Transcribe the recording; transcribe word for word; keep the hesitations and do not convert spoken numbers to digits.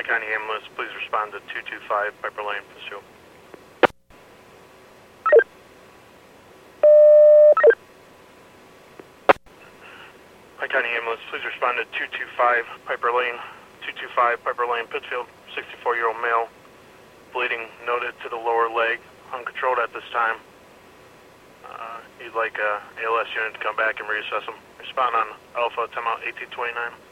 Pike County Ambulance, please respond to two two five Piper Lane, Pittsfield. Pike County Ambulance, please respond to two two five Piper Lane, two two five Piper Lane, Pittsfield, sixty-four-year-old male, bleeding noted to the lower leg, uncontrolled at this time. Uh, you'd like a A L S unit to come back and reassess him. Respond on Alpha, timeout eighteen twenty-nine.